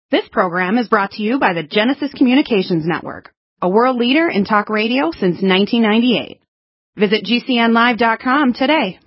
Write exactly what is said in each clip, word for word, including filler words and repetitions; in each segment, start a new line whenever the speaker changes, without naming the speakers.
This program is brought to you by the Genesis Communications Network, a world leader in talk radio since nineteen ninety-eight. Visit G C N live dot com today.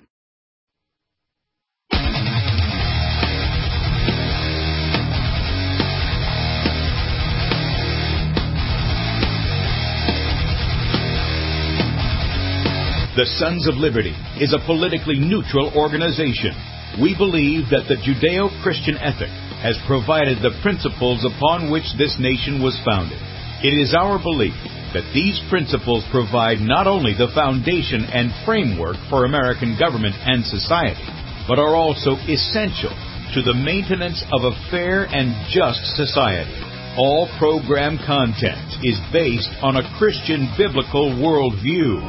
The Sons of Liberty is a politically neutral organization. We believe that the Judeo-Christian ethic has provided the principles upon which this nation was founded. It is our belief that these principles provide not only the foundation and framework for American government and society, but are also essential to the maintenance of a fair and just society. All program content is based on a Christian biblical worldview.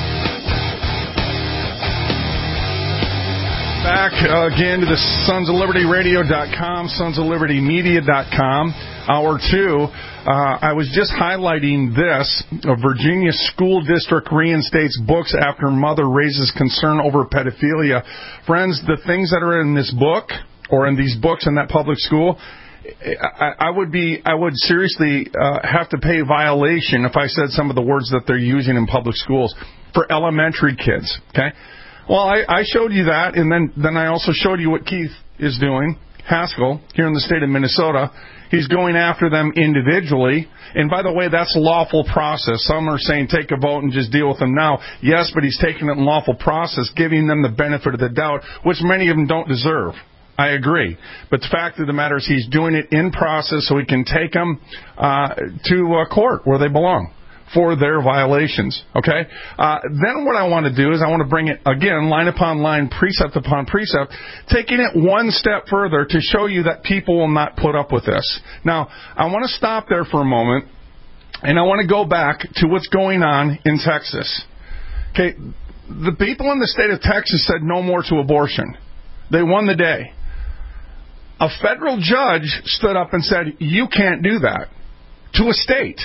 Back uh, again to the Sons of Liberty Radio dot com, Sons of Liberty Media dot com, hour two. Uh, I was just highlighting this. A Virginia school district reinstates books after mother raises concern over pedophilia. Friends, the things that are in this book, or in these books in that public school, I, I would be, I would seriously uh, have to pay violation if I said some of the words that they're using in public schools for elementary kids, okay? Well, I, I showed you that, and then, then I also showed you what Keith is doing, Haskell, here in the state of Minnesota. He's going after them individually. And by the way, that's a lawful process. Some are saying take a vote and just deal with them now. Yes, but he's taking it in lawful process, giving them the benefit of the doubt, which many of them don't deserve. I agree. But the fact of the matter is he's doing it in process so he can take them uh, to uh, court where they belong for their violations, okay? Uh, then what I want to do is I want to bring it, again, line upon line, precept upon precept, taking it one step further to show you that people will not put up with this. Now, I want to stop there for a moment, and I want to go back to what's going on in Texas. Okay, the people in the state of Texas said no more to abortion. They won the day. A federal judge stood up and said, you can't do that to a state.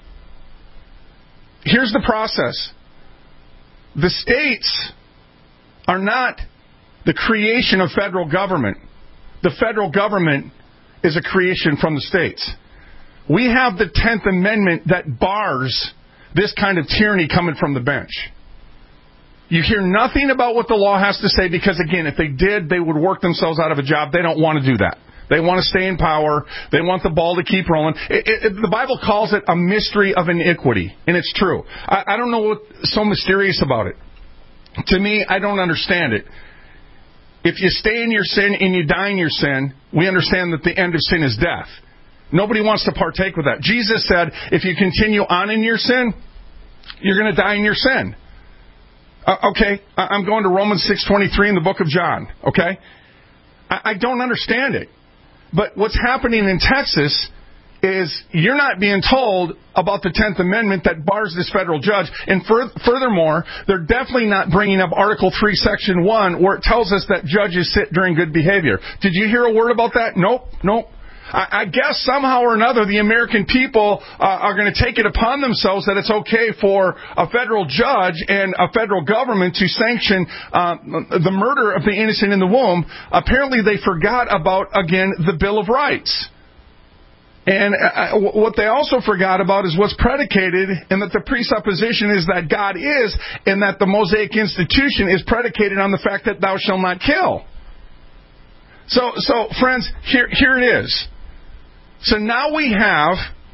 Here's the process. The states are not the creation of federal government. The federal government is a creation from the states. We have the tenth Amendment that bars this kind of tyranny coming from the bench. You hear nothing about what the law has to say because, again, if they did, they would work themselves out of a job. They don't want to do that. They want to stay in power. They want the ball to keep rolling. It, it, the Bible calls it a mystery of iniquity, and it's true. I, I don't know what's so mysterious about it. To me, I don't understand it. If you stay in your sin and you die in your sin, we understand that the end of sin is death. Nobody wants to partake with that. Jesus said, if you continue on in your sin, you're going to die in your sin. Uh, okay, I'm going to Romans six twenty-three in the book of John, okay? I, I don't understand it. But what's happening in Texas is you're not being told about the tenth Amendment that bars this federal judge. And fur- furthermore, they're definitely not bringing up Article three, Section one, where it tells us that judges sit during good behavior. Did you hear a word about that? Nope, nope. I, I guess somehow or another the American people uh, are going to take it upon themselves that it's okay for a federal judge and a federal government to sanction uh, the murder of the innocent in the womb. Apparently they forgot about, again, the Bill of Rights. And uh, what they also forgot about is what's predicated, and that the presupposition is that God is, and that the Mosaic institution is predicated on the fact that thou shalt not kill. So, so friends, here, here it is. So now we have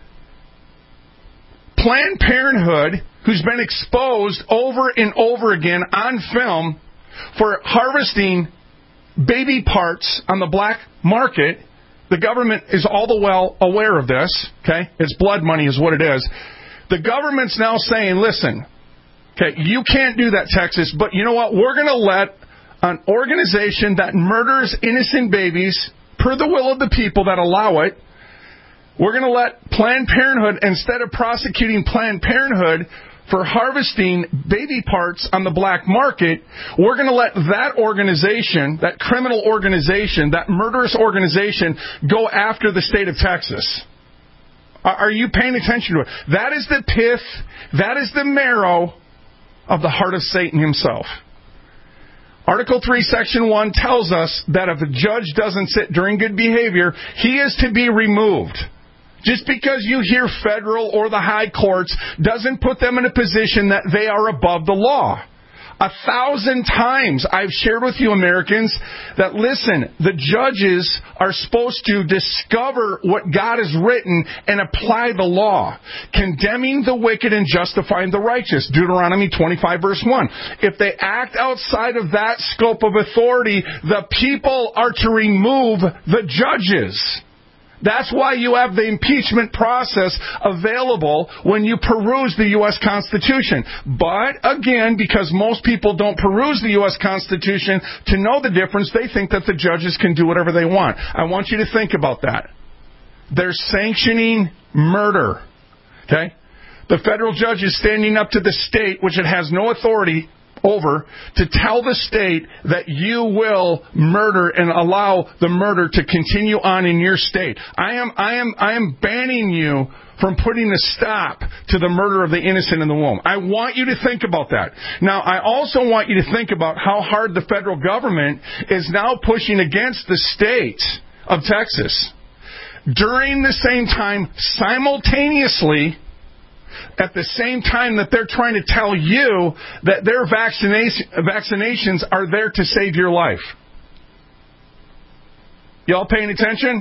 Planned Parenthood, who's been exposed over and over again on film for harvesting baby parts on the black market. The government is all the well aware of this, okay? It's blood money is what it is. The government's now saying, listen, okay, you can't do that, Texas, but you know what? We're going to let an organization that murders innocent babies per the will of the people that allow it, we're going to let Planned Parenthood, instead of prosecuting Planned Parenthood for harvesting baby parts on the black market, we're going to let that organization, that criminal organization, that murderous organization, go after the state of Texas. Are you paying attention to it? That is the pith, that is the marrow of the heart of Satan himself. Article three, Section one tells us that if a judge doesn't sit during good behavior, he is to be removed. Just because you hear federal or the high courts doesn't put them in a position that they are above the law. A thousand times I've shared with you, Americans, that listen, the judges are supposed to discover what God has written and apply the law, condemning the wicked and justifying the righteous. Deuteronomy twenty-five, verse one. If they act outside of that scope of authority, the people are to remove the judges. That's why you have the impeachment process available when you peruse the U S Constitution. But, again, because most people don't peruse the U S Constitution to know the difference, they think that the judges can do whatever they want. I want you to think about that. They're sanctioning murder. Okay? The federal judge is standing up to the state, which it has no authority over, to tell the state that you will murder and allow the murder to continue on in your state. I am, I am, I am banning you from putting a stop to the murder of the innocent in the womb. I want you to think about that. Now, I also want you to think about how hard the federal government is now pushing against the state of Texas. During the same time, simultaneously, at the same time that they're trying to tell you that their vaccination, vaccinations are there to save your life. Y'all paying attention?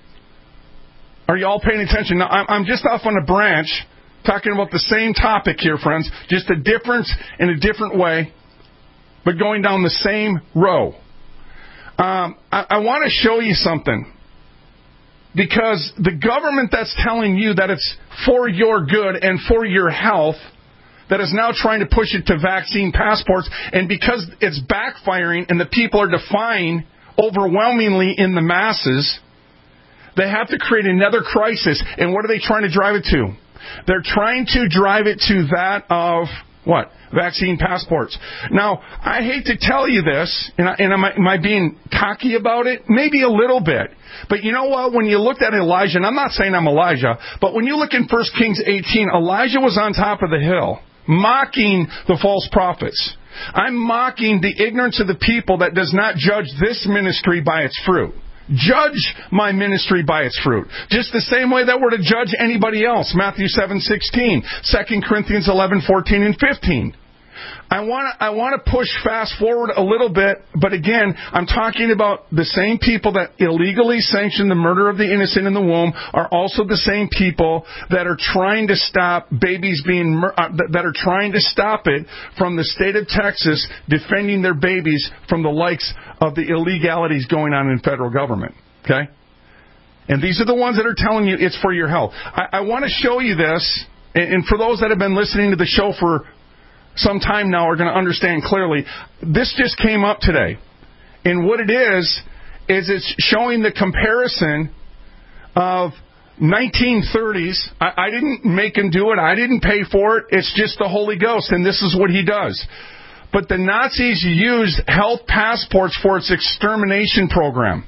Are y'all paying attention? Now, I'm just off on a branch talking about the same topic here, friends, just a difference in a different way, but going down the same row. Um, I, I want to show you something. Because the government that's telling you that it's for your good and for your health, that is now trying to push it to vaccine passports, and because it's backfiring and the people are defying overwhelmingly in the masses, they have to create another crisis. And what are they trying to drive it to? They're trying to drive it to that of what? Vaccine passports. Now, I hate to tell you this, and, I, and am, I, am I being cocky about it? Maybe a little bit. But you know what? When you looked at Elijah, and I'm not saying I'm Elijah, but when you look in First Kings eighteen, Elijah was on top of the hill, mocking the false prophets. I'm mocking the ignorance of the people that does not judge this ministry by its fruit. Judge my ministry by its fruit. Just the same way that we're to judge anybody else. Matthew seven sixteen, Second Corinthians eleven fourteen and fifteen. I want to I want to push fast forward a little bit, but again, I'm talking about the same people that illegally sanction the murder of the innocent in the womb are also the same people that are trying to stop babies being uh, that are trying to stop it from the state of Texas defending their babies from the likes of the illegalities going on in federal government. Okay? And these are the ones that are telling you it's for your health. I, I want to show you this, and, and for those that have been listening to the show for some time now are going to understand clearly. This just came up today. And what it is, is it's showing the comparison of nineteen thirties. I, I didn't make him do it. I didn't pay for it. It's just the Holy Ghost, and this is what he does. But the Nazis used health passports for its extermination program.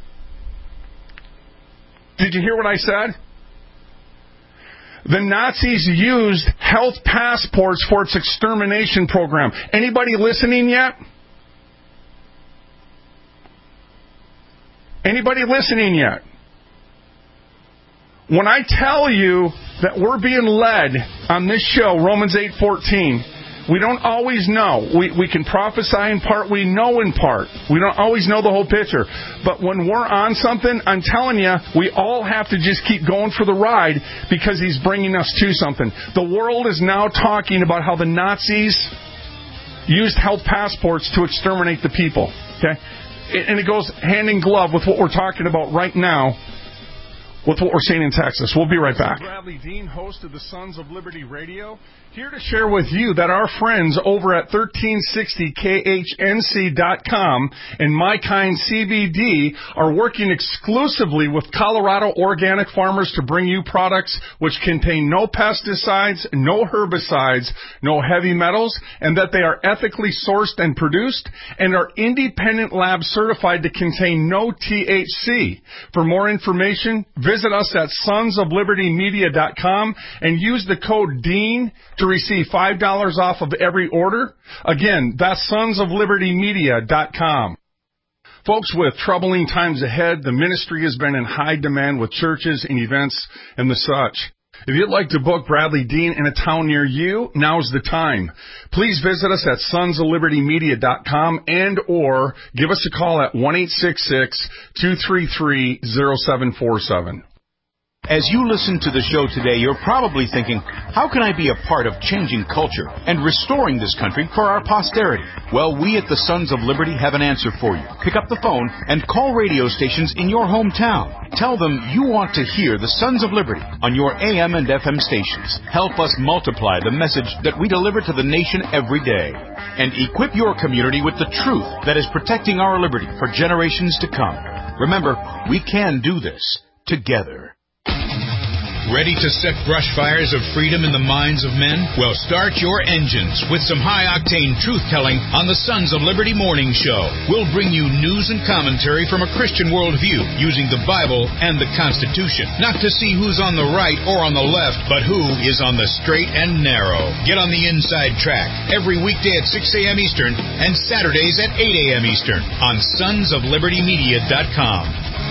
Did you hear what I said? The Nazis used health passports for its extermination program. Anybody listening yet? Anybody listening yet? When I tell you that we're being led on this show, Romans eight fourteen, we don't always know. We we can prophesy in part. We know in part. We don't always know the whole picture. But when we're on something, I'm telling you, we all have to just keep going for the ride because he's bringing us to something. The world is now talking about how the Nazis used health passports to exterminate the people. Okay? And it goes hand in glove with what we're talking about right now with what we're seeing in Texas. We'll be right back. Bradley Dean, host of the Sons of Liberty Radio, here to share with you that our friends over at thirteen sixty K H N C dot com and My Kind C B D are working exclusively with Colorado organic farmers to bring you products which contain no pesticides, no herbicides, no heavy metals, and that they are ethically sourced and produced and are independent lab certified to contain no T H C. For more information, visit Visit us at sons of liberty media dot com and use the code DEAN to receive five dollars off of every order. Again, that's sons of liberty media dot com. Folks, with troubling times ahead, the ministry has been in high demand with churches and events and the such. If you'd like to book Bradley Dean in a town near you, now's the time. Please visit us at sons of liberty media dot com and or give us a call at one eight six six, two three three, zero seven four seven.
As you listen to the show today, you're probably thinking, how can I be a part of changing culture and restoring this country for our posterity? Well, we at the Sons of Liberty have an answer for you. Pick up the phone and call radio stations in your hometown. Tell them you want to hear the Sons of Liberty on your A M and F M stations. Help us multiply the message that we deliver to the nation every day. And equip your community with the truth that is protecting our liberty for generations to come. Remember, we can do this together.
Ready to set brush fires of freedom in the minds of men? Well, start your engines with some high-octane truth-telling on the Sons of Liberty Morning Show. We'll bring you news and commentary from a Christian worldview using the Bible and the Constitution. Not to see who's on the right or on the left, but who is on the straight and narrow. Get on the inside track every weekday at six a.m. Eastern and Saturdays at eight a.m. Eastern on sons of liberty media dot com.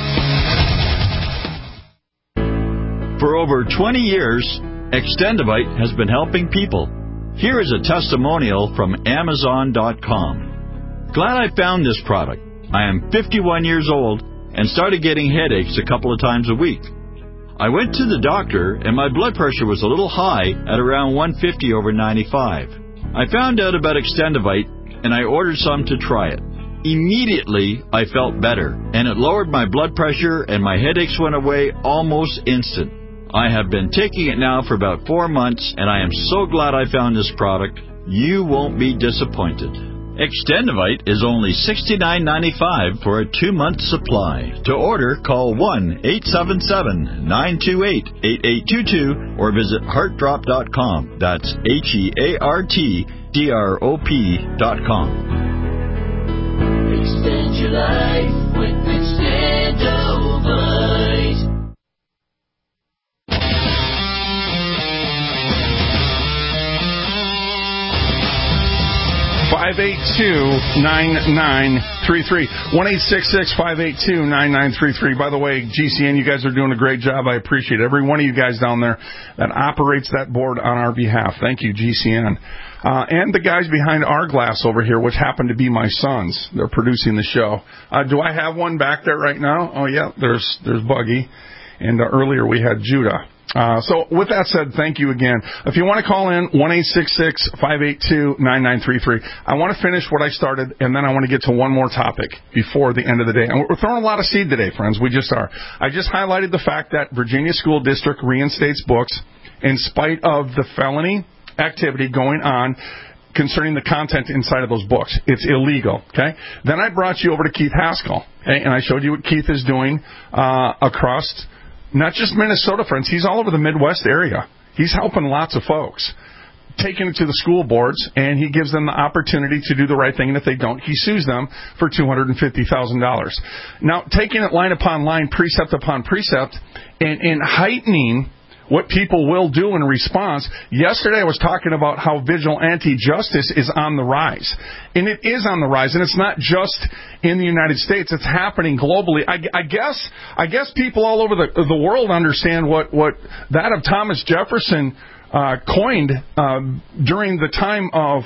For over twenty years, Extendivite has been helping people. Here is a testimonial from Amazon dot com. Glad I found this product. I am fifty-one years old and started getting headaches a couple of times a week. I went to the doctor and my blood pressure was a little high at around one fifty over ninety-five. I found out about Extendivite and I ordered some to try it. Immediately, I felt better, and it lowered my blood pressure and my headaches went away almost instant. I have been taking it now for about four months, and I am so glad I found this product. You won't be disappointed. Extendivite is only sixty-nine ninety-five for a two-month supply. To order, call one eight seven seven, nine two eight, eight eight two two or visit heart drop dot com. That's H E A R T D R O P dot com.
Extend your life with Extendivite.
five eight two, nine nine three three. one eight six six, five eight two, nine nine three three. By the way, G C N, you guys are doing a great job. I appreciate every one of you guys down there that operates that board on our behalf. Thank you, G C N. Uh, and the guys behind our glass over here, which happen to be my sons. They're producing the show. Uh, do I have one back there right now? Oh, yeah, there's there's Buggy. And uh, earlier we had Judah. Uh, so with that said, thank you again. If you want to call in, one eight six six, five eight two, nine nine three three. I want to finish what I started, and then I want to get to one more topic before the end of the day. And we're throwing a lot of seed today, friends. We just are. I just highlighted the fact that Virginia School District reinstates books in spite of the felony activity going on concerning the content inside of those books. It's illegal, okay? Then I brought you over to Keith Haskell, okay? And I showed you what Keith is doing uh, across not just Minnesota, friends. He's all over the Midwest area. He's helping lots of folks, taking it to the school boards, and he gives them the opportunity to do the right thing, and if they don't, he sues them for two hundred fifty thousand dollars. Now, taking it line upon line, precept upon precept, and, and heightening what people will do in response. Yesterday I was talking about how vigilante justice is on the rise. And it is on the rise, and it's not just in the United States. It's happening globally. I, I guess I guess people all over the, the world understand what, what that of Thomas Jefferson uh, coined uh, during the time of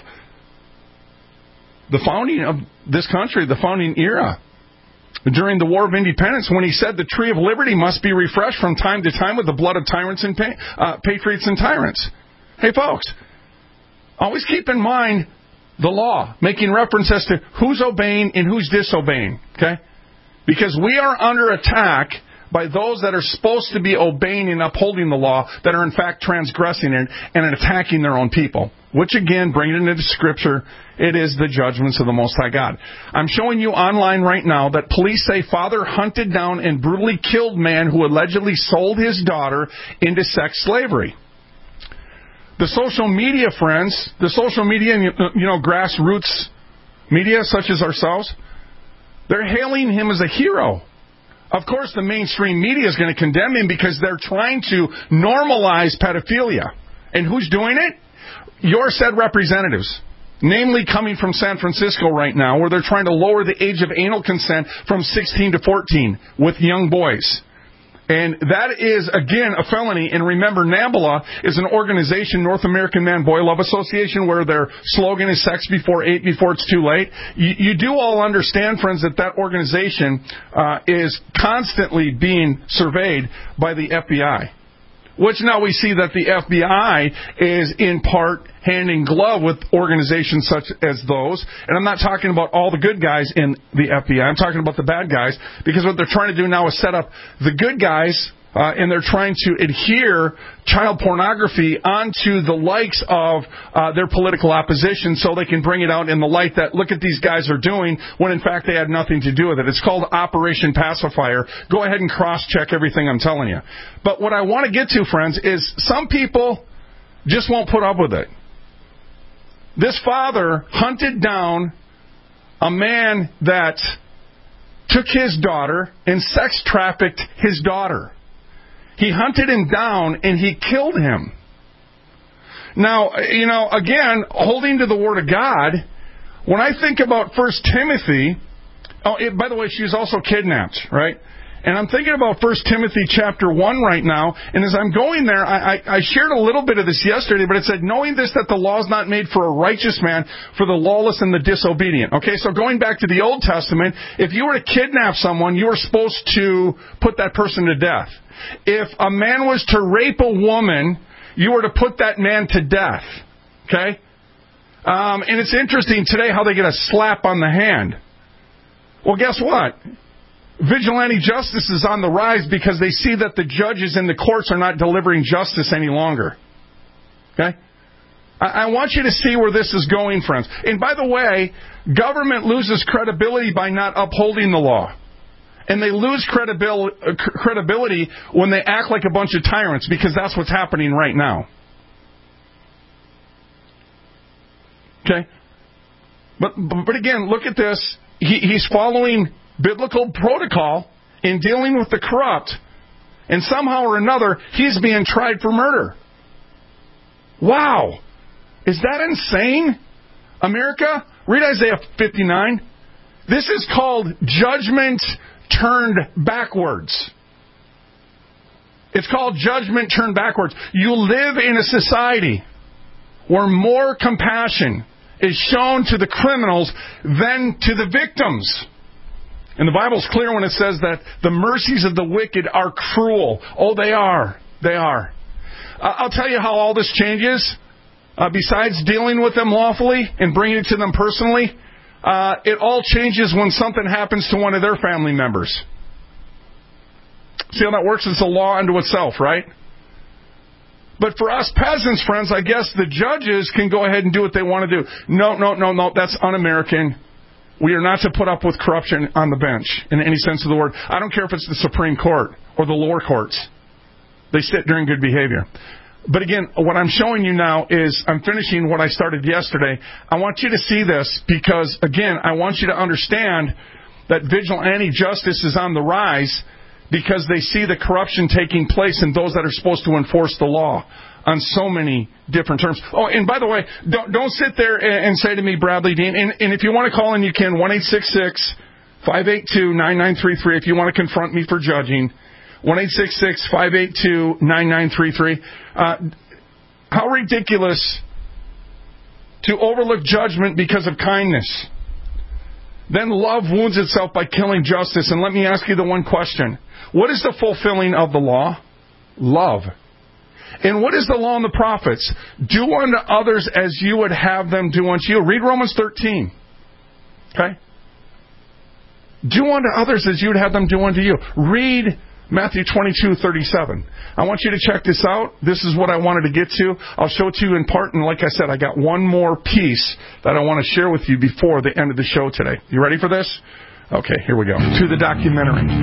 the founding of this country, the founding era. During the War of Independence, when he said the tree of liberty must be refreshed from time to time with the blood of tyrants and pa- uh, patriots and tyrants. Hey, folks, always keep in mind the law, making reference as to who's obeying and who's disobeying, okay? Because we are under attack by those that are supposed to be obeying and upholding the law that are in fact transgressing it and attacking their own people. Which again, bringing it into Scripture, it is the judgments of the Most High God. I'm showing you online right now that police say father hunted down and brutally killed man who allegedly sold his daughter into sex slavery. The social media, friends, the social media, you know, grassroots media such as ourselves, they're hailing him as a hero. Of course, the mainstream media is going to condemn him because they're trying to normalize pedophilia. And who's doing it? Your said representatives. Namely coming from San Francisco right now, where they're trying to lower the age of anal consent from sixteen to fourteen with young boys. And that is, again, a felony. And remember, NAMBLA is an organization, North American Man-Boy Love Association, where their slogan is sex before eight, before it's too late. You, you do all understand, friends, that that organization uh, is constantly being surveyed by the F B I. Which now we see that the F B I is in part hand in glove with organizations such as those. And I'm not talking about all the good guys in the F B I. I'm talking about the bad guys, because what they're trying to do now is set up the good guys, uh, and they're trying to adhere child pornography onto the likes of uh, their political opposition so they can bring it out in the light that, look at these guys are doing, when in fact they had nothing to do with it. It's called Operation Pacifier. Go ahead and cross-check everything I'm telling you. But what I want to get to, friends, is some people just won't put up with it. This father hunted down a man that took his daughter and sex trafficked his daughter. He hunted him down and he killed him. Now, you know, again, holding to the Word of God, when I think about First Timothy, oh, it, by the way, she was also kidnapped, right? And I'm thinking about First Timothy chapter one right now, and as I'm going there, I, I, I shared a little bit of this yesterday, but it said, knowing this, that the law is not made for a righteous man, for the lawless and the disobedient. Okay, so going back to the Old Testament, if you were to kidnap someone, you were supposed to put that person to death. If a man was to rape a woman, you were to put that man to death. Okay? Um, and it's interesting today how they get a slap on the hand. Well, guess what? Vigilante justice is on the rise because they see that the judges in the courts are not delivering justice any longer. Okay? I, I want you to see where this is going, friends. And by the way, government loses credibility by not upholding the law. And they lose credibility, uh, credibility when they act like a bunch of tyrants, because that's what's happening right now. Okay? But, but again, look at this. He, he's following biblical protocol in dealing with the corrupt, and somehow or another, he's being tried for murder. Wow. Is that insane? America, read Isaiah fifty-nine. This is called judgment turned backwards. It's called judgment turned backwards. You live in a society where more compassion is shown to the criminals than to the victims. And the Bible's clear when it says that the mercies of the wicked are cruel. Oh, they are. They are. Uh, I'll tell you how all this changes. Uh, besides dealing with them lawfully and bringing it to them personally, uh, it all changes when something happens to one of their family members. See how that works? It's a law unto itself, right? But for us peasants, friends, I guess the judges can go ahead and do what they want to do. No, no, no, no, that's un-American. We are not to put up with corruption on the bench in any sense of the word. I don't care if it's the Supreme Court or the lower courts. They sit during good behavior. But again, what I'm showing you now is I'm finishing what I started yesterday. I want you to see this because, again, I want you to understand that vigilante justice is on the rise because they see the corruption taking place in those that are supposed to enforce the law on so many different terms. Oh, and by the way, don't don't sit there and, and say to me, Bradley Dean, and, and if you want to call in, you can, one eight six six, five eight two, nine nine three three if you want to confront me for judging. one eight six six, five eight two, nine nine three three. Uh, how ridiculous to overlook judgment because of kindness. Then love wounds itself by killing justice. And let me ask you the one question. What is the fulfilling of the law? Love. And what is the law and the prophets? Do unto others as you would have them do unto you. Read Romans thirteen. Okay? Do unto others as you would have them do unto you. Read Matthew twenty-two thirty-seven. I want you to check this out. This is what I wanted to get to. I'll show it to you in part, and like I said, I got one more piece that I want to share with you before the end of the show today. You ready for this? Okay, here we go. To the documentary.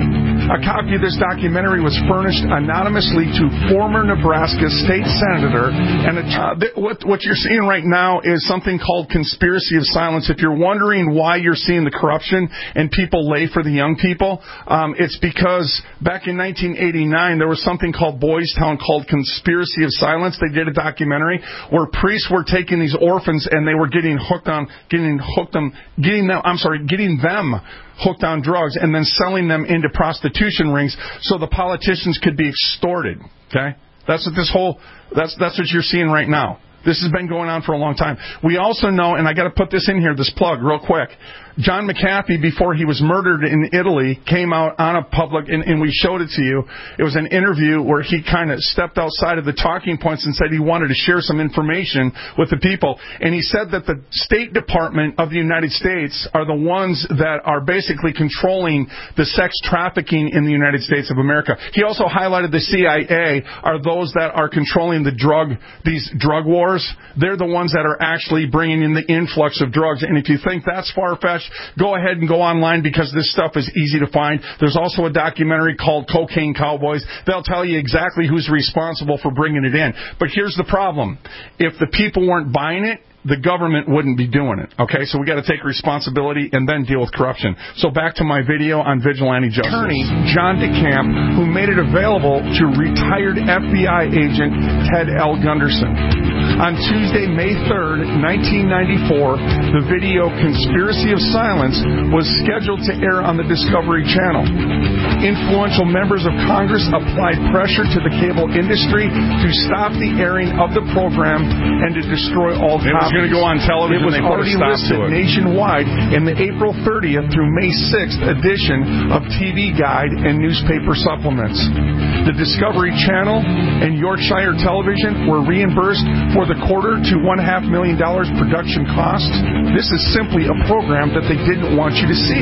A copy of this documentary was furnished anonymously to former Nebraska state senator. And a, uh, th- what, what you're seeing right now is something called conspiracy of silence. If you're wondering why you're seeing the corruption and people lay for the young people, um, it's because back in nineteen eighty-nine, there was something called Boys Town called Conspiracy of Silence. They did a documentary where priests were taking these orphans and they were getting hooked on, getting hooked them, getting them, I'm sorry, getting them hooked on drugs and then selling them into prostitution rings so the politicians could be extorted. Okay? That's what this whole, that's, that's what you're seeing right now. This has been going on for a long time. We also know, and I got to put this in here, this plug, real quick. John McAfee, before he was murdered in Italy, came out on a public, and, and we showed it to you. It was an interview where he kind of stepped outside of the talking points and said he wanted to share some information with the people. And he said that the State Department of the United States are the ones that are basically controlling the sex trafficking in the United States of America. He also highlighted the C I A are those that are controlling the drug, these drug wars. They're the ones that are actually bringing in the influx of drugs. And if you think that's far-fetched, go ahead and go online because this stuff is easy to find. There's also a documentary called Cocaine Cowboys. They'll tell you exactly who's responsible for bringing it in. But here's the problem. If the people weren't buying it, the government wouldn't be doing it. Okay, so we got to take responsibility and then deal with corruption. So back to my video on vigilante justice. Attorney John DeCamp, who made it available to retired F B I agent Ted L. Gunderson. On Tuesday, May third, nineteen ninety-four, the video Conspiracy of Silence was scheduled to air on the Discovery Channel. Influential members of Congress applied pressure to the cable industry to stop the airing of the program and to destroy all copies. It was going to go on television. It was already listed nationwide in the April thirtieth through May sixth edition of T V Guide and newspaper supplements. The Discovery Channel and Yorkshire Television were reimbursed for the quarter to one half million dollars production costs. This is simply a program that they didn't want you to see.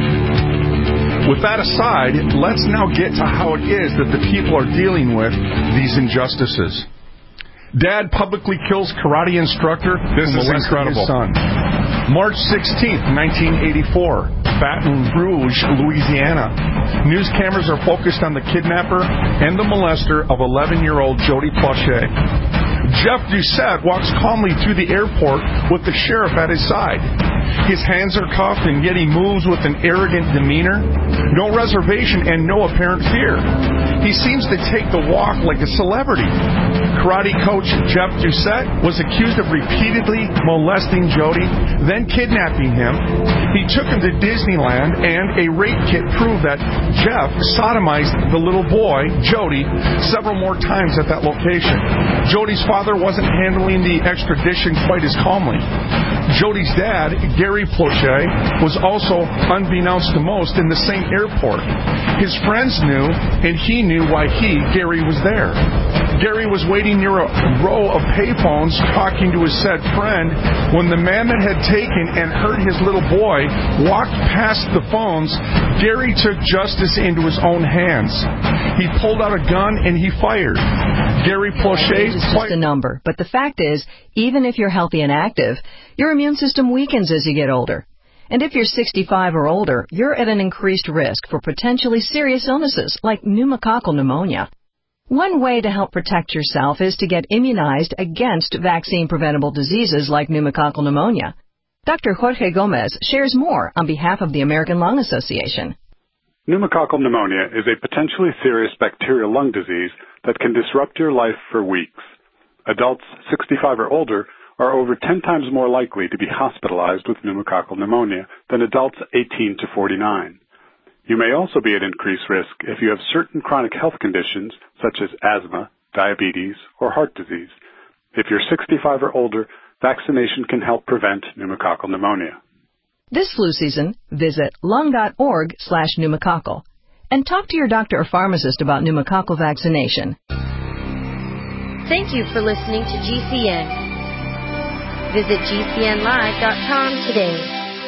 With that aside, let's now get to how it is that the people are dealing with these injustices. Dad publicly kills karate instructor. This is incredible. His son. March sixteenth, nineteen eighty-four, Baton Rouge, Louisiana. News cameras are focused on the kidnapper and the molester of eleven-year-old Jody Plauché. Jeff Doucette walks calmly through the airport with the sheriff at his side. His hands are cuffed, and yet he moves with an arrogant demeanor, no reservation, and no apparent fear. He seems to take the walk like a celebrity. Karate coach Jeff Doucette was accused of repeatedly molesting Jody, then kidnapping him. He took him to Disneyland, and a rape kit proved that Jeff sodomized the little boy, Jody, several more times at that location. Jody's father wasn't handling the extradition quite as calmly. Jody's dad, Gary Plauché, was also, unbeknownst to most, in the same airport. His friends knew, and he knew why he, Gary, was there. Gary was waiting near a row of payphones talking to his said friend when the man that had taken and hurt his little boy walked past the phones. Gary took justice into his own hands. He pulled out a gun and he fired. Gary Plauché...
Age is just a number, but the fact is, even if you're healthy and active, your immune system weakens as you get older. And if you're sixty-five or older, you're at an increased risk for potentially serious illnesses like pneumococcal pneumonia. One way to help protect yourself is to get immunized against vaccine-preventable diseases like pneumococcal pneumonia. Doctor Jorge Gomez shares more on behalf of the American Lung Association.
Pneumococcal pneumonia is a potentially serious bacterial lung disease that can disrupt your life for weeks. Adults sixty-five or older are over ten times more likely to be hospitalized with pneumococcal pneumonia than adults eighteen to forty-nine. You may also be at increased risk if you have certain chronic health conditions such as asthma, diabetes, or heart disease. If you're sixty-five or older, vaccination can help prevent pneumococcal pneumonia.
This flu season, visit lung.org slash pneumococcal and talk to your doctor or pharmacist about pneumococcal vaccination.
Thank you for listening to G C N. Visit G C N live dot com today.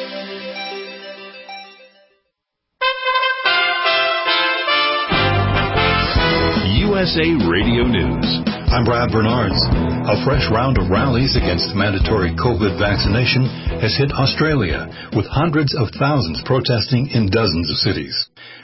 U S A Radio News.
I'm Brad Bernards. A fresh round of rallies against mandatory COVID vaccination has hit Australia, with hundreds of thousands protesting in dozens of cities.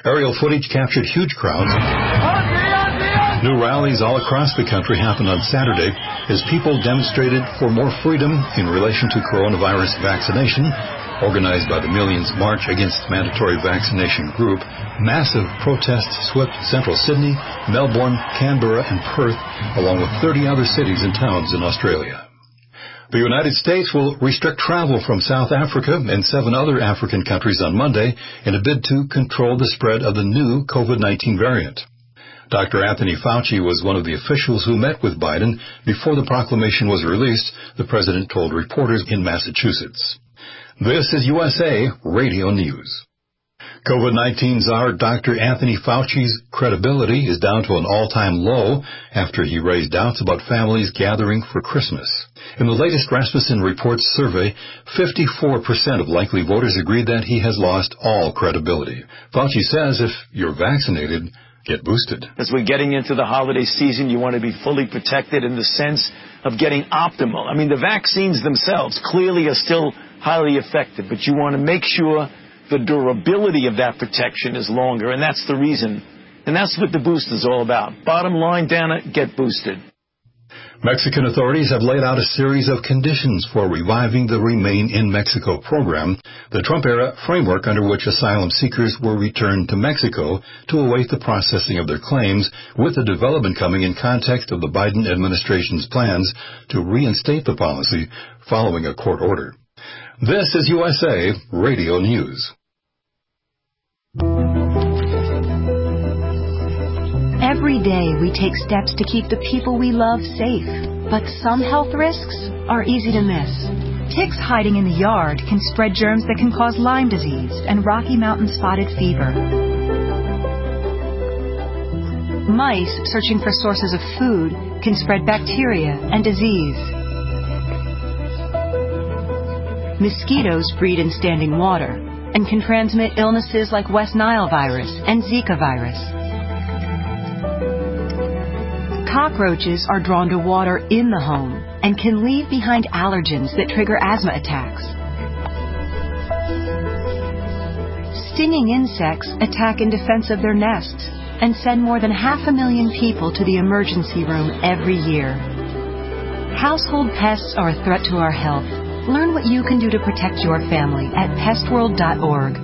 Aerial footage captured huge crowds. New rallies all across the country happened on Saturday as people demonstrated for more freedom in relation to coronavirus vaccination. Organized by the Millions March Against Mandatory Vaccination group, massive protests swept central Sydney, Melbourne, Canberra, and Perth, along with thirty other cities and towns in Australia. The United States will restrict travel from South Africa and seven other African countries on Monday in a bid to control the spread of the new COVID nineteen variant. Doctor Anthony Fauci was one of the officials who met with Biden before the proclamation was released, the president told reporters in Massachusetts. This is U S A Radio News. COVID nineteen czar Doctor Anthony Fauci's credibility is down to an all-time low after he raised doubts about families gathering for Christmas. In the latest Rasmussen Reports survey, fifty-four percent of likely voters agreed that he has lost all credibility. Fauci says if you're vaccinated, get boosted.
As we're getting into the holiday season, you want to be fully protected in the sense of getting optimal. I mean, the vaccines themselves clearly are still highly effective, but you want to make sure the durability of that protection is longer, and that's the reason. And that's what the boost is all about. Bottom line, Dana, get boosted.
Mexican authorities have laid out a series of conditions for reviving the Remain in Mexico program, the Trump-era framework under which asylum seekers were returned to Mexico to await the processing of their claims, with the development coming in context of the Biden administration's plans to reinstate the policy following a court order. This is U S A Radio News.
Every day we take steps to keep the people we love safe, but some health risks are easy to miss. Ticks hiding in the yard can spread germs that can cause Lyme disease and Rocky Mountain spotted fever. Mice searching for sources of food can spread bacteria and disease. Mosquitoes breed in standing water and can transmit illnesses like West Nile virus and Zika virus. Cockroaches are drawn to water in the home and can leave behind allergens that trigger asthma attacks. Stinging insects attack in defense of their nests and send more than half a million people to the emergency room every year. Household pests are a threat to our health. Learn what you can do to protect your family at pest world dot org.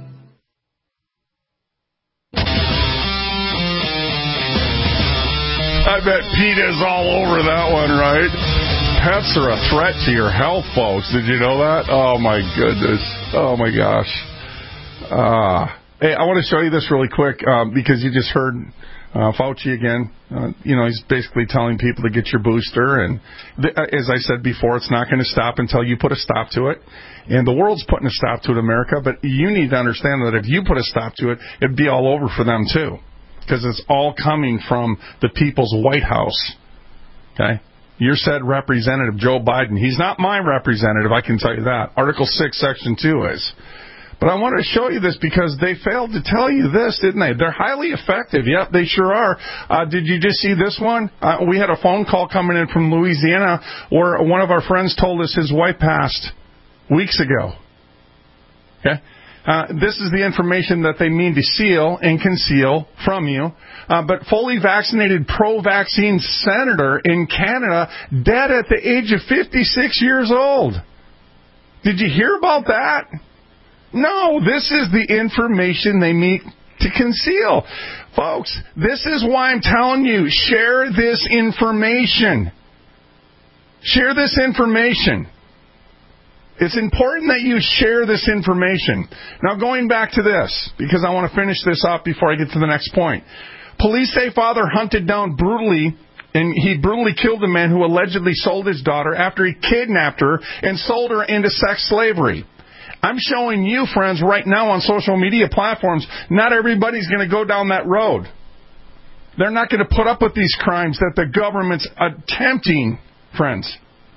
I bet PETA's all over that one, right? Pets are a threat to your health, folks. Did you know that? Oh, my goodness. Oh, my gosh. Uh, hey, I want to show you this really quick um, because you just heard uh, Fauci again. Uh, you know, he's basically telling people to get your booster. And th- as I said before, it's not going to stop until you put a stop to it. And the world's putting a stop to it, America. But you need to understand that if you put a stop to it, it'd be all over for them, too. Because it's all coming from the people's White House. Okay? Your said Representative Joe Biden. He's not my representative, I can tell you that. Article six, Section two is. But I wanted to show you this because they failed to tell you this, didn't they? They're highly effective. Yep, they sure are. Uh, did you just see this one? Uh, we had a phone call coming in from Louisiana where one of our friends told us his wife passed weeks ago. Okay? Uh, this is the information that they mean to seal and conceal from you. Uh, but fully vaccinated pro-vaccine senator in Canada dead at the age of fifty-six years old. Did you hear about that? No, this is the information they mean to conceal. Folks, this is why I'm telling you, share this information. Share this information. It's important that you share this information. Now, going back to this, because I want to finish this up before I get to the next point. Police say father hunted down brutally, and he brutally killed a man who allegedly sold his daughter after he kidnapped her and sold her into sex slavery. I'm showing you, friends, right now on social media platforms, not everybody's going to go down that road. They're not going to put up with these crimes that the government's attempting, friends,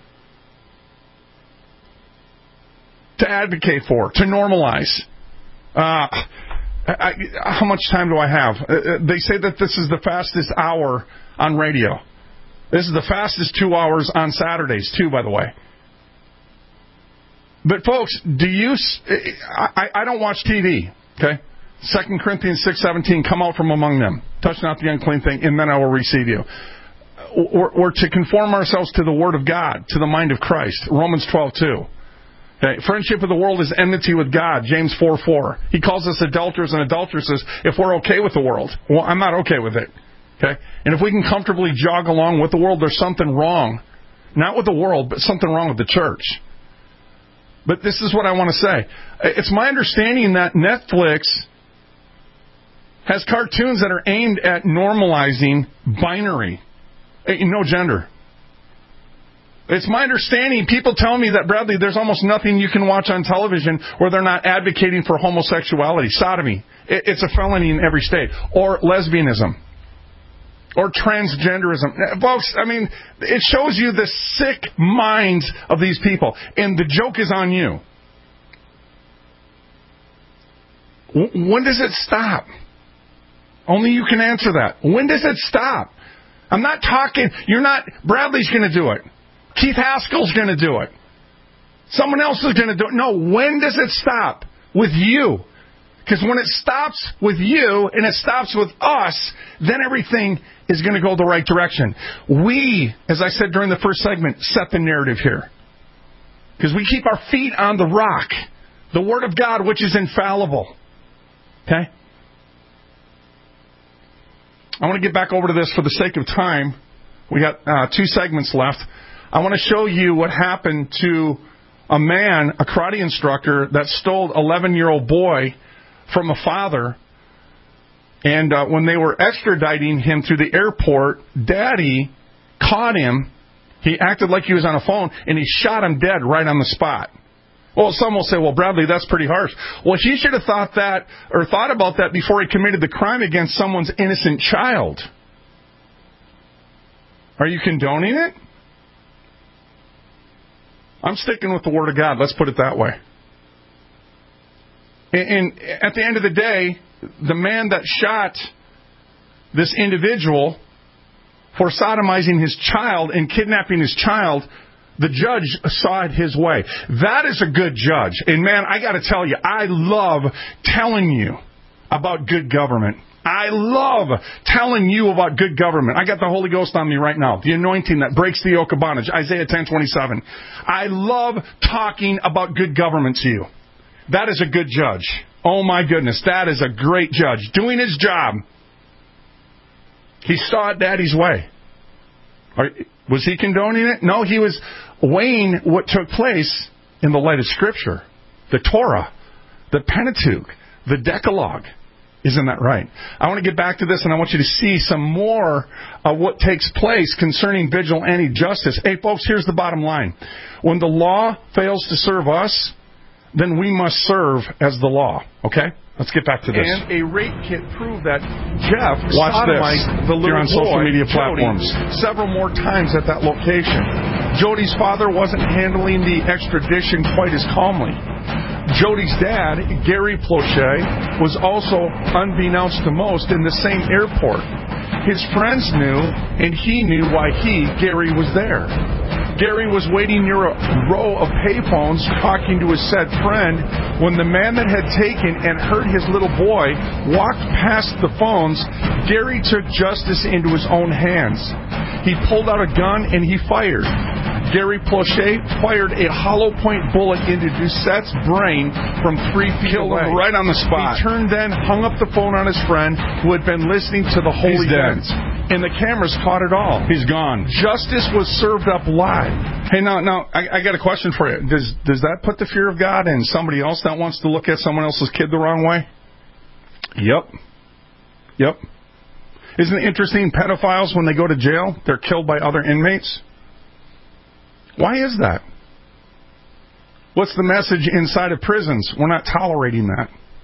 to advocate for, to normalize. Uh, I, how much time do I have? Uh, they say that this is the fastest hour on radio. This is the fastest two hours on Saturdays, too, by the way. But, folks, do you... I, I don't watch T V, okay? Second Corinthians six seventeen, come out from among them, touch not the unclean thing, and then I will receive you. Or, or to conform ourselves to the Word of God, to the mind of Christ. Romans twelve two. Okay. Friendship with the world is enmity with God. James four four. He calls us adulterers and adulteresses if we're okay with the world. Well, I'm not okay with it. Okay. And if we can comfortably jog along with the world, there's something wrong. Not with the world, but something wrong with the church. But this is what I want to say. It's my understanding that Netflix has cartoons that are aimed at normalizing binary. No gender. It's my understanding, people tell me that, Bradley, there's almost nothing you can watch on television where they're not advocating for homosexuality, sodomy. It's a felony in every state. Or lesbianism. Or transgenderism. Folks, I mean, it shows you the sick minds of these people. And the joke is on you. When does it stop? Only you can answer that. When does it stop? I'm not talking, you're not, Bradley's going to do it. Keith Haskell's going to do it. Someone else is going to do it. No, when does it stop? With you. Because when it stops with you and it stops with us, then everything is going to go the right direction. We, as I said during the first segment, set the narrative here. Because we keep our feet on the rock. The Word of God, which is infallible. Okay? I want to get back over to this for the sake of time. We got uh, two segments left. I want to show you what happened to a man, a karate instructor, that stole an eleven-year-old boy from a father. And uh, when they were extraditing him through the airport, Daddy caught him. He acted like he was on a phone, and he shot him dead right on the spot. Well, some will say, well, Bradley, that's pretty harsh. Well, he should have thought that or thought about that before he committed the crime against someone's innocent child. Are you condoning it? I'm sticking with the Word of God. Let's put it that way. And at the end of the day, the man that shot this individual for sodomizing his child and kidnapping his child, the judge saw it his way. That is a good judge. And man, I got to tell you, I love telling you about good government. I love telling you about good government. I got the Holy Ghost on me right now. The anointing that breaks the yoke of bondage. Isaiah ten twenty-seven. I love talking about good government to you. That is a good judge. Oh my goodness, that is a great judge. Doing his job. He saw it Daddy's way. Was he condoning it? No, he was weighing what took place in the light of Scripture. The Torah, the Pentateuch, the Decalogue. Isn't that right? I want to get back to this, and I want you to see some more of what takes place concerning vigilante justice. Hey, folks, here's the bottom line. When the law fails to serve us, then we must serve as the law. Okay? Let's get back to this. And a rape kit proved that Jeff sodomized the little boy, on social media platforms, several more times at that location. Jody's father wasn't handling the extradition quite as calmly. Jody's dad, Gary Plauché, was also, unbeknownst to most, in the same airport. His friends knew, and he knew why he, Gary, was there. Gary was waiting near a row of payphones talking to his said friend when the man that had taken and hurt his little boy walked past the phones. Gary took justice into his own hands. He pulled out a gun and he fired. Gary Plauché fired a hollow point bullet into Doucette's brain from three feet Killed away. Him right on the spot. He turned then, hung up the phone on his friend who had been listening to the Holy Dance. And the cameras caught it all. He's gone. Justice was served up live. Hey, now, now I, I got a question for you. Does does that put the fear of God in somebody else that wants to look at someone else's kid the wrong way? Yep. Yep. Isn't it interesting? Pedophiles, when they go to jail, they're killed by other inmates. Why is that? What's the message inside of prisons? We're not tolerating that.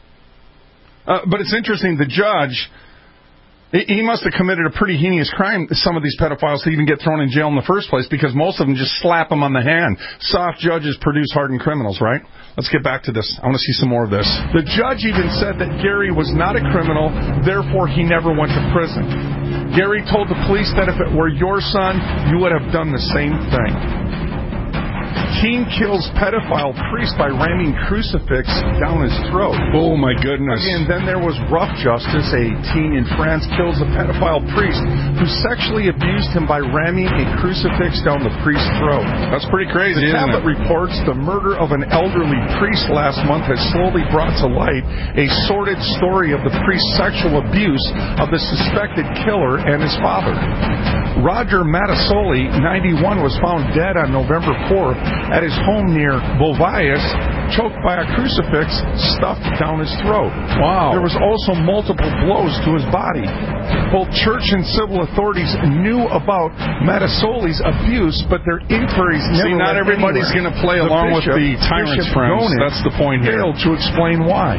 Uh, but it's interesting, the judge, he must have committed a pretty heinous crime, some of these pedophiles, to even get thrown in jail in the first place, because most of them just slap them on the hand. Soft judges produce hardened criminals, right? Let's get back to this. I want to see some more of this. The judge even said that Gary was not a criminal, therefore he never went to prison. Gary told the police that if it were your son, you would have done the same thing. Teen kills pedophile priest by ramming crucifix down his throat.
Oh, my goodness.
And then there was rough justice. A teen in France kills a pedophile priest who sexually abused him by ramming a crucifix down the priest's throat.
That's pretty crazy,
the
isn't
tablet
it?
reports the murder of an elderly priest last month has slowly brought to light a sordid story of the priest's sexual abuse of the suspected killer and his father. Roger Matasoli, ninety-one, was found dead on November fourth at his home near Beauvais, choked by a crucifix stuffed down his throat.
Wow.
There was also multiple blows to his body. Both church and civil authorities knew about Matasoli's abuse, but their inquiries never
See, not
went
everybody's going to play along
bishop,
with the tyrant's
Bishop
friends.
Gonin
That's the point here.
Failed to explain why.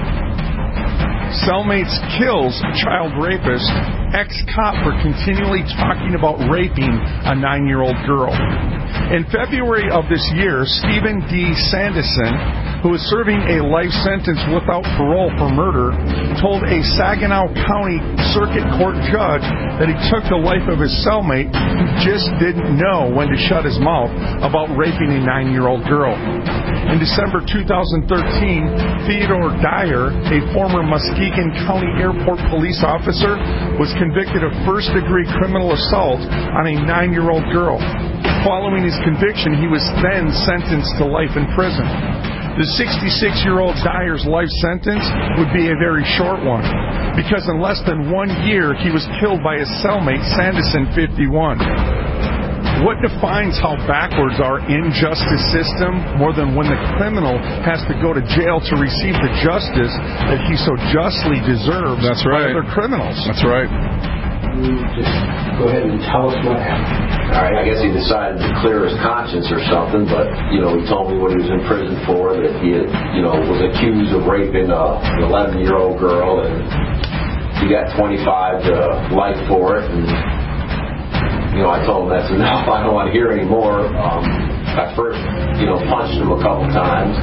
Cellmates kills child rapist, ex-cop for continually talking about raping a nine-year-old girl. In February of this year, Stephen D. Sanderson, who is serving a life sentence without parole for murder, told a Saginaw County Circuit Court judge that he took the life of his cellmate who just didn't know when to shut his mouth about raping a nine-year-old girl. In December two thousand thirteen, Theodore Dyer, a former Muskegon County Airport police officer, was convicted of first-degree criminal assault on a nine-year-old girl. Following his conviction, he was then sentenced to life in prison. The sixty-six-year-old Dyer's life sentence would be a very short one, because in less than one year, he was killed by his cellmate, Sanderson, fifty-one. What defines how backwards our injustice system more than when the criminal has to go to jail to receive the justice that he so justly deserves
That's right.
by other criminals?
That's right.
Just go ahead and tell us what happened. All right, I guess he decided to clear his conscience or something, but, you know, he told me what he was in prison for, that he had, you know, was accused of raping a, an eleven-year-old girl, and he got twenty-five to life for it, and you know, I told him that's enough. I don't want to hear any more. Um, I first, you know, punched him a couple times.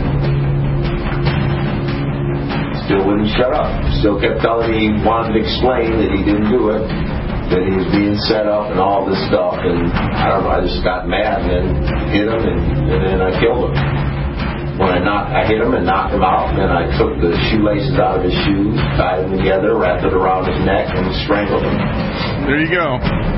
Still wouldn't shut up. Still kept telling me he wanted to explain that he didn't do it, that he was being set up and all this stuff. And I don't know, I just got mad and then hit him and, and then I killed him. When I knocked, I hit him and knocked him out, and then I took the shoelaces out of his shoes, tied them together, wrapped it around his neck, and strangled him.
There you go.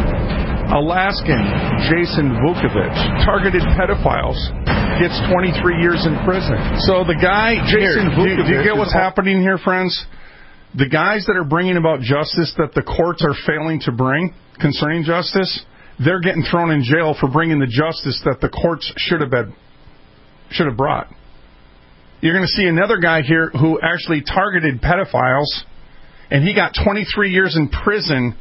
Alaskan Jason Vukovich targeted pedophiles, gets twenty-three years in prison.
So the guy,
Jason
here,
Vukovich,
do you get what's
all,
happening here, friends?
The guys that are bringing about justice that the courts are failing to bring concerning justice, they're getting thrown in jail for bringing the justice that the courts should have been, should have brought. You're going to see another guy here who actually targeted pedophiles, and he got twenty-three years in prison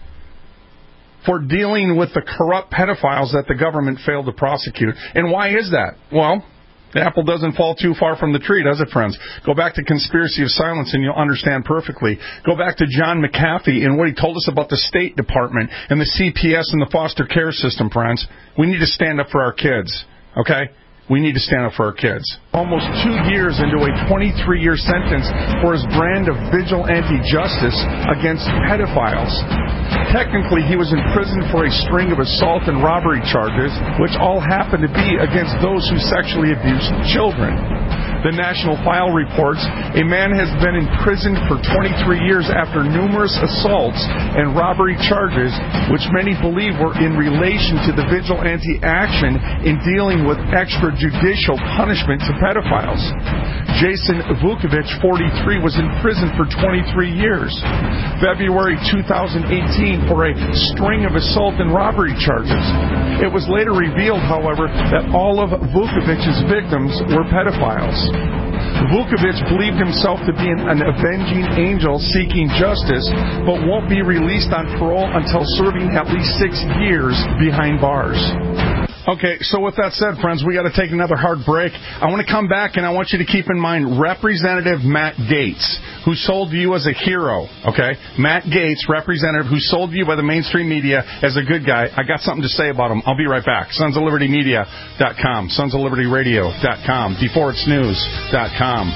for dealing with the corrupt pedophiles that the government failed to prosecute. And why is that? Well, the apple doesn't fall too far from the tree, does it, friends? Go back to Conspiracy of Silence and you'll understand perfectly. Go back to John McAfee and what he told us about the State Department and the C P S and the foster care system, friends. We need to stand up for our kids, okay? We need to stand up for our kids. Almost two years into a twenty-three-year sentence for his brand of vigilante justice against pedophiles. Technically, he was in prison for a string of assault and robbery charges, which all happened to be against those who sexually abused children. The National File reports a man has been in prison for twenty-three years after numerous assaults and robbery charges, which many believe were in relation to the vigilante action in dealing with extrajudicial punishment to pedophiles. Jason Vukovich, forty-three, was in prison for twenty-three years. February two thousand eighteen for a string of assault and robbery charges. It was later revealed, however, that all of Vukovich's victims were pedophiles. Vukovich believed himself to be an, an avenging angel seeking justice, but won't be released on parole until serving at least six years behind bars. Okay, so with that said, friends, we got to take another hard break. I want to come back, and I want you to keep in mind Representative Matt Gaetz, who sold you as a hero, okay? Matt Gaetz, representative, who sold you by the mainstream media as a good guy. I got something to say about him. I'll be right back. Sons of Liberty Media dot com, Sons of Liberty Radio dot com, Before It's News dot com.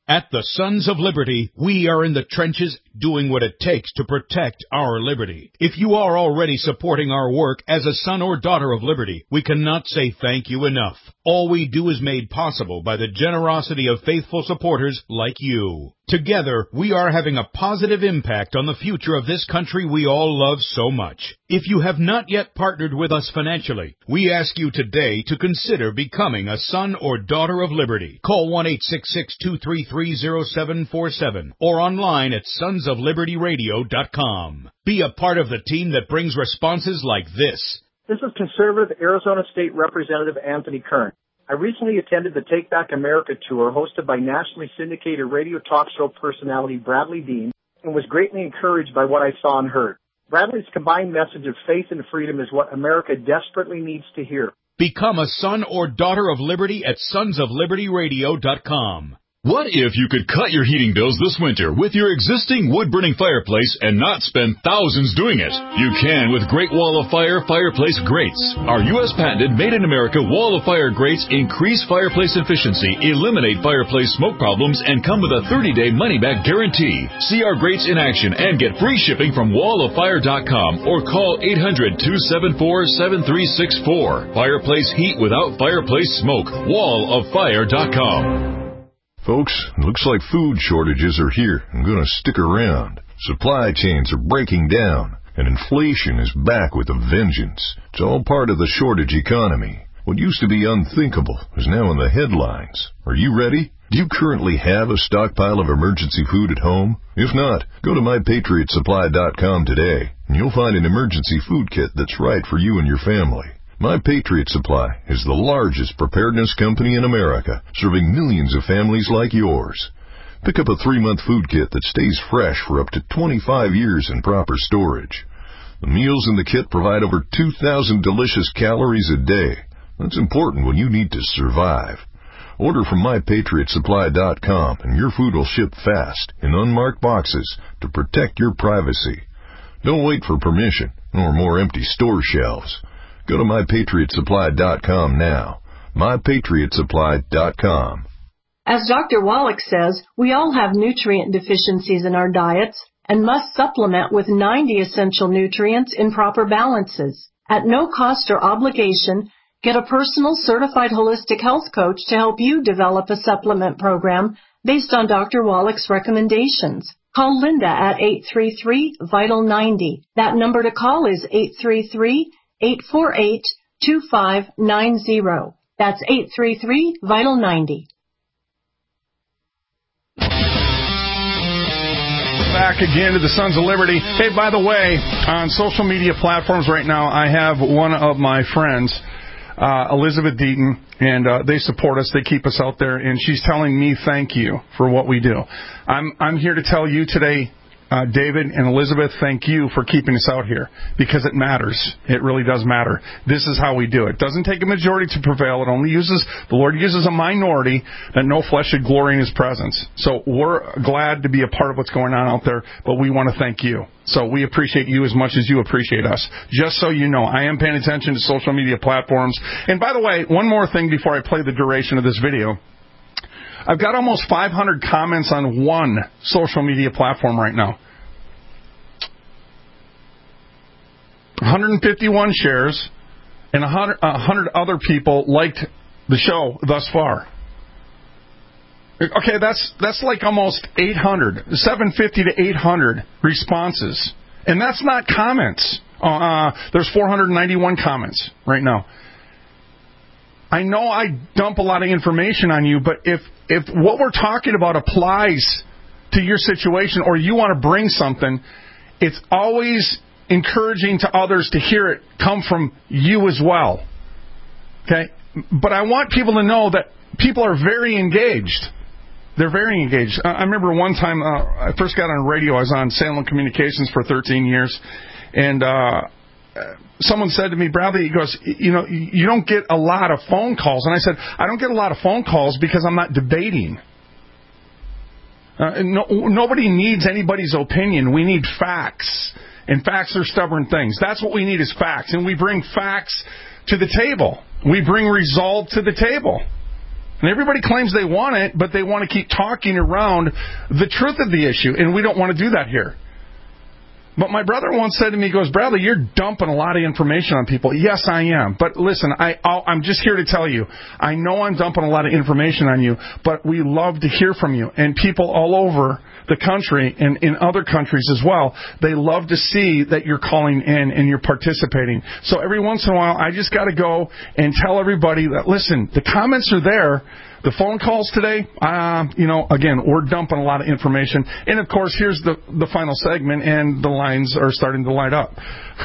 At the Sons of Liberty, we are in the trenches doing what it takes to protect our liberty. If you are already supporting our work as a son or daughter of liberty, we cannot say thank you enough. All we do is made possible by the generosity of faithful supporters like you. Together, we are having a positive impact on the future of this country we all love so much. If you have not yet partnered with us financially, we ask you today to consider becoming a son or daughter of liberty. Call one eight six six, two three three, zero seven four seven or online at sons of liberty radio dot com. Be a part of the team that brings responses like this.
This is conservative Arizona State Representative Anthony Kern. I recently attended the Take Back America tour hosted by nationally syndicated radio talk show personality Bradley Dean and was greatly encouraged by what I saw and heard. Bradley's combined message of faith and freedom is what America desperately needs to hear.
Become a son or daughter of liberty at sons of liberty radio dot com.
What if you could cut your heating bills this winter with your existing wood-burning fireplace and not spend thousands doing it? You can with Great Wall of Fire Fireplace Grates. Our U S patented made-in-America Wall of Fire grates increase fireplace efficiency, eliminate fireplace smoke problems, and come with a thirty-day money-back guarantee. See our grates in action and get free shipping from wall of fire dot com or call eight hundred, two seven four, seven three six four. Fireplace heat without fireplace smoke. wall of fire dot com.
Folks, it looks like food shortages are here and going to stick around. Supply chains are breaking down, and inflation is back with a vengeance. It's all part of the shortage economy. What used to be unthinkable is now in the headlines. Are you ready? Do you currently have a stockpile of emergency food at home? If not, go to my patriot supply dot com today, and you'll find an emergency food kit that's right for you and your family. My Patriot Supply is the largest preparedness company in America, serving millions of families like yours. Pick up a three-month food kit that stays fresh for up to twenty-five years in proper storage. The meals in the kit provide over two thousand delicious calories a day. That's important when you need to survive. Order from my patriot supply dot com and your food will ship fast in unmarked boxes to protect your privacy. Don't wait for permission or more empty store shelves. Go to my patriot supply dot com now. my patriot supply dot com.
As Doctor Wallach says, we all have nutrient deficiencies in our diets and must supplement with ninety essential nutrients in proper balances. At no cost or obligation, get a personal certified holistic health coach to help you develop a supplement program based on Doctor Wallach's recommendations. Call Linda at eight three three, vital ninety. That number to call is eight three three, eight four eight, two five nine zero. That's eight three three, vital ninety.
Back again to the Sons of Liberty. Hey, by the way, on social media platforms right now, I have one of my friends, uh, Elizabeth Deaton, and uh, they support us. They keep us out there, and she's telling me thank you for what we do. I'm I'm here to tell you today, Uh, David and Elizabeth, thank you for keeping us out here, because it matters. It really does matter. This is how we do it. It doesn't take a majority to prevail. It only uses, the Lord uses a minority that no flesh should glory in His presence. So we're glad to be a part of what's going on out there, but we want to thank you. So we appreciate you as much as you appreciate us. Just so you know, I am paying attention to social media platforms. And by the way, one more thing before I play the duration of this video. I've got almost five hundred comments on one social media platform right now. one hundred fifty-one shares, and one hundred, one hundred other people liked the show thus far. Okay, that's that's like almost eight hundred, seven fifty to eight hundred responses. And that's not comments. Uh, there's four hundred ninety-one comments right now. I know I dump a lot of information on you, but if, if what we're talking about applies to your situation or you want to bring something, it's always encouraging to others to hear it come from you as well. Okay? But I want people to know that people are very engaged. They're very engaged. I remember one time uh, I first got on radio. I was on Salem Communications for thirteen years, and uh, someone said to me, Bradley, he goes, you know, you don't get a lot of phone calls. And I said, I don't get a lot of phone calls because I'm not debating. Uh, no, nobody needs anybody's opinion. We need facts. And facts are stubborn things. That's what we need is facts. And we bring facts to the table. We bring resolve to the table. And everybody claims they want it, but they want to keep talking around the truth of the issue, and we don't want to do that here. But my brother once said to me, he goes, Bradley, you're dumping a lot of information on people. Yes, I am. But listen, I, I'll, I'm just here to tell you, I know I'm dumping a lot of information on you, but we love to hear from you. And people all over the country and in other countries as well, they love to see that you're calling in and you're participating. So every once in a while, I just got to go and tell everybody that, listen, the comments are there. The phone calls today, uh, you know, again, we're dumping a lot of information. And, of course, here's the, the final segment, and the lines are starting to light up.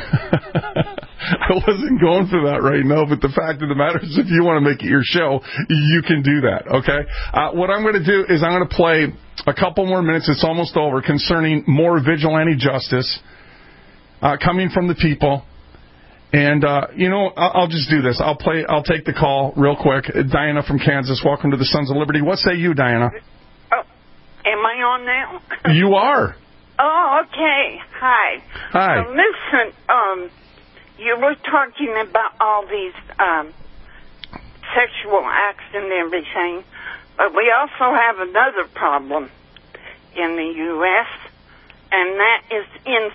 I wasn't going for that right now, but the fact of the matter is if you want to make it your show, you can do that, okay? Uh, what I'm going to do is I'm going to play a couple more minutes, it's almost over, concerning more vigilante justice uh, coming from the people. And, uh, you know, I'll just do this. I'll play. I'll take the call real quick. Diana from Kansas, welcome to the Sons of Liberty. What say you, Diana?
Oh, am I on now?
You are.
Oh, okay. Hi.
Hi.
Uh, listen, um, you were talking about all these um, sexual acts and everything, but we also have another problem in the U S, and that is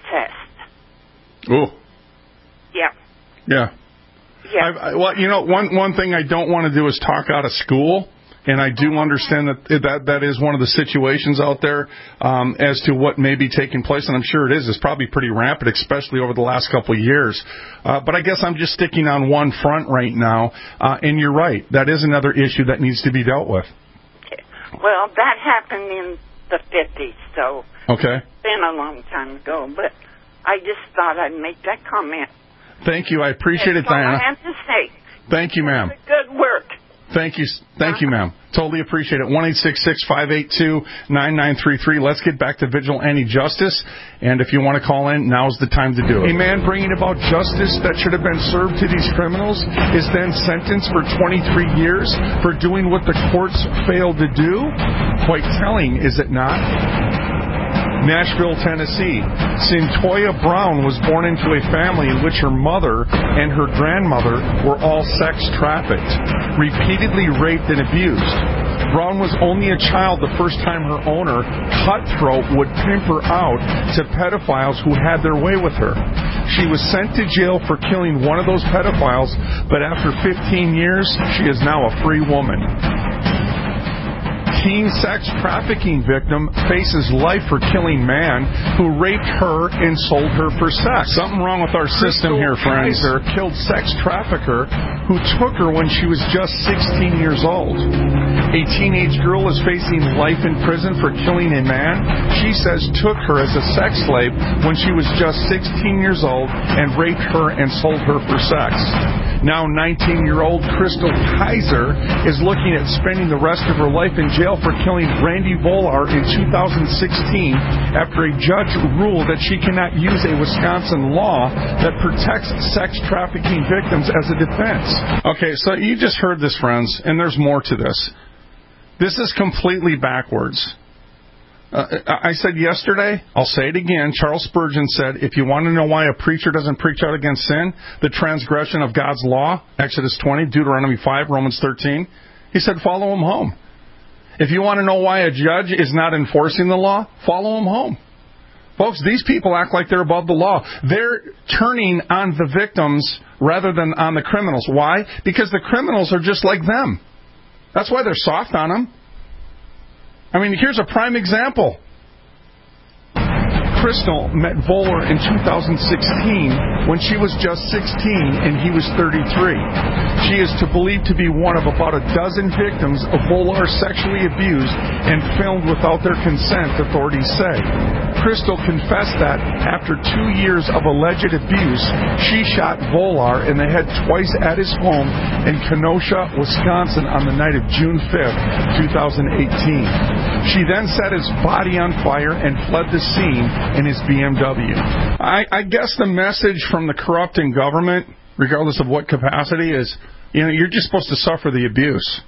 incest.
Oh.
Yeah.
Yeah.
Yeah.
I've, I, well, you know, one one thing I don't want to do is talk out of school, and I do understand that that that is one of the situations out there um, as to what may be taking place, and I'm sure it is. It's probably pretty rampant, especially over the last couple of years. Uh, but I guess I'm just sticking on one front right now, uh, and you're right. That is another issue that needs to be dealt with.
Well, that happened in the fifties, so
okay.
It's been a long time ago, but I just thought I'd make that comment.
Thank you. I appreciate
That's
it, Diana.
all I have to say.
Thank you, ma'am.
Good work.
Thank you. Thank you, ma'am. Totally appreciate it. one eight six six, five eight two, nine nine three three. Let's get back to vigilante justice. And if you want to call in, now's the time to do it. A man bringing about justice that should have been served to these criminals is then sentenced for twenty-three years for doing what the courts failed to do. Quite telling, is it not? Nashville, Tennessee. Cintoya Brown was born into a family in which her mother and her grandmother were all sex trafficked, repeatedly raped and abused. Brown was only a child the first time her owner, Cutthroat, would pimp her out to pedophiles who had their way with her. She was sent to jail for killing one of those pedophiles, but after fifteen years, she is now a free woman. Teen sex trafficking victim faces life for killing man who raped her and sold her for sex. Something wrong with our system here, friends. Kaiser killed sex trafficker who took her when she was just sixteen years old. A teenage girl is facing life in prison for killing a man she says took her as a sex slave when she was just sixteen years old and raped her and sold her for sex. Now nineteen-year-old Crystal Kaiser is looking at spending the rest of her life in jail for killing Randy Volar in two thousand sixteen after a judge ruled that she cannot use a Wisconsin law that protects sex trafficking victims as a defense. Okay, so you just heard this, friends, and there's more to this. This is completely backwards. Uh, I said yesterday, I'll say it again, Charles Spurgeon said, if you want to know why a preacher doesn't preach out against sin, the transgression of God's law, Exodus twenty, Deuteronomy five, Romans thirteen, he said, follow him home. If you want to know why a judge is not enforcing the law, follow him home. Folks, these people act like they're above the law. They're turning on the victims rather than on the criminals. Why? Because the criminals are just like them. That's why they're soft on them. I mean, here's a prime example. Crystal met Volar in two thousand sixteen when she was just sixteen and he was thirty-three. She is to believe to be one of about a dozen victims of Volar sexually abused and filmed without their consent, authorities say. Crystal confessed that after two years of alleged abuse, she shot Volar in the head twice at his home in Kenosha, Wisconsin on the night of June fifth, twenty eighteen. She then set his body on fire and fled the scene in his B M W. I, I guess the message from the corrupting government, regardless of what capacity, is, you know, you're just supposed to suffer the abuse.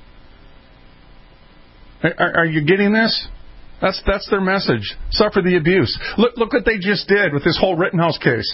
Are, are you getting this? That's that's their message. Suffer the abuse. Look look what they just did with this whole Rittenhouse case.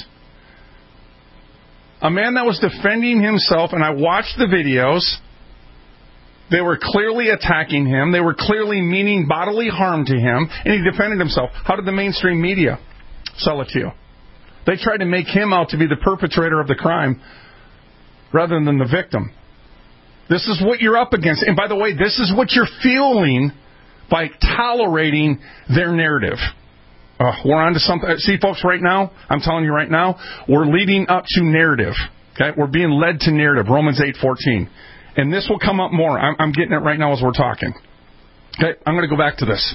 A man that was defending himself, and I watched the videos, They were clearly attacking him. They were clearly meaning bodily harm to him, and he defended himself. How did the mainstream media sell it to you? They tried to make him out to be the perpetrator of the crime rather than the victim. This is what you're up against. And by the way, this is what you're feeling by tolerating their narrative. Uh, we're on to something. See, folks, right now, I'm telling you right now, we're leading up to narrative. Okay, we're being led to narrative, Romans eight fourteen. And this will come up more. I'm, I'm getting it right now as we're talking. Okay, I'm going to go back to this.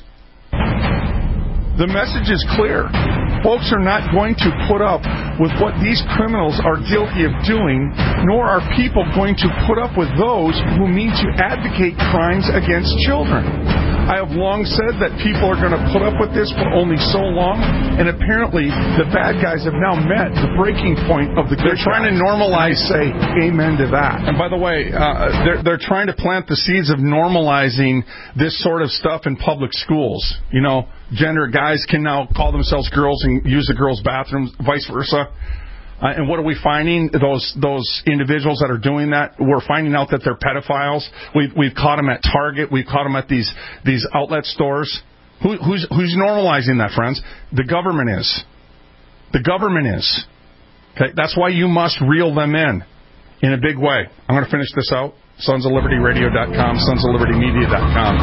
The message is clear. Folks are not going to put up with what these criminals are guilty of doing, nor are people going to put up with those who mean to advocate crimes against children. I have long said that people are going to put up with this for only so long, and apparently the bad guys have now met the breaking point of the good. They're trying guys. to normalize, say amen to that. And by the way, uh, they're, they're trying to plant the seeds of normalizing this sort of stuff in public schools. You know, gender guys can now call themselves girls and use the girls' bathrooms, vice versa. Uh, and what are we finding? Those those individuals that are doing that, we're finding out that they're pedophiles. We've we've caught them at Target. We've caught them at these these outlet stores. Who, who's who's normalizing that, friends? The government is. The government is. Okay, that's why you must reel them in in a big way. I'm going to finish this out. sons of liberty radio dot com, sons of liberty media dot com.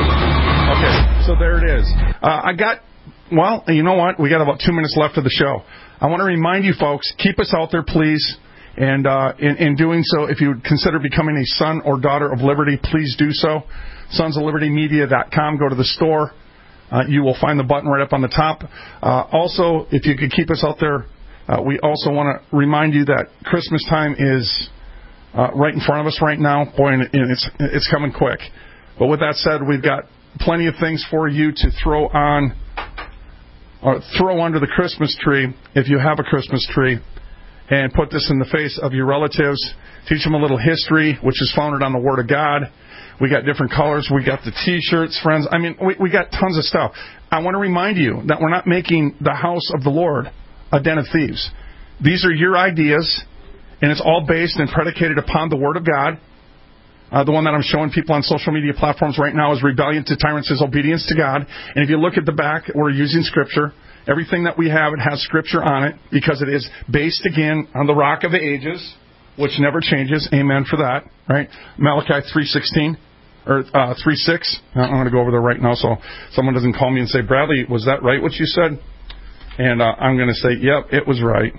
Okay, so there it is. Uh, I got. Well, you know what? We got about two minutes left of the show. I want to remind you folks, keep us out there, please. And uh, in, in doing so, if you would consider becoming a son or daughter of liberty, please do so. sons of liberty media dot com. Go to the store. Uh, you will find the button right up on the top. Uh, also, if you could keep us out there, uh, we also want to remind you that Christmas time is uh, right in front of us right now. Boy, and it's, it's coming quick. But with that said, we've got plenty of things for you to throw on or throw under the Christmas tree, if you have a Christmas tree, and put this in the face of your relatives. Teach them a little history, which is founded on the Word of God. We got different colors. We got the T-shirts, friends. I mean, we, we got tons of stuff. I want to remind you that we're not making the house of the Lord a den of thieves. These are your ideas, and it's all based and predicated upon the Word of God. Uh, the one that I'm showing people on social media platforms right now is rebellion to tyrants is obedience to God. And if you look at the back, we're using Scripture. Everything that we have, it has Scripture on it because it is based, again, on the rock of the ages, which never changes. Amen for that, right? Malachi three sixteen, or uh, three six. I'm going to go over there right now so someone doesn't call me and say, Bradley, was that right what you said? And uh, I'm going to say, yep, it was right.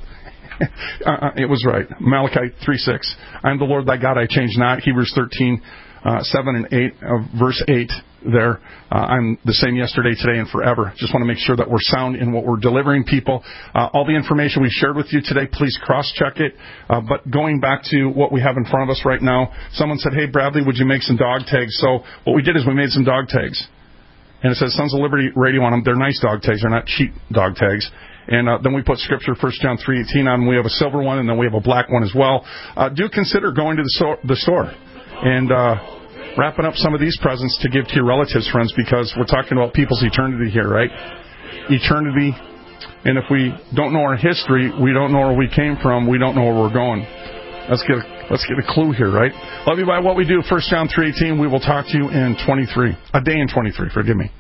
uh, it was right. Malachi three six. I'm the Lord thy God, I change not. Hebrews thirteen, uh, seven and eight, uh, verse eight there. Uh, I'm the same yesterday, today, and forever. Just want to make sure that we're sound in what we're delivering people. Uh, all the information we shared with you today, please cross-check it. Uh, but going back to what we have in front of us right now, someone said, hey, Bradley, would you make some dog tags? So what we did is we made some dog tags. And it says Sons of Liberty Radio on them. They're nice dog tags. They're not cheap dog tags. And uh, then we put Scripture, First John three eighteen on them. We have a silver one, and then we have a black one as well. Uh, do consider going to the, so- the store and uh, wrapping up some of these presents to give to your relatives, friends, because we're talking about people's eternity here, right? Eternity. And if we don't know our history, we don't know where we came from, we don't know where we're going. Let's get a, let's get a clue here, right? Love you by what we do. First John three eighteen. We will talk to you in twenty-three. A day in twenty-three, forgive me.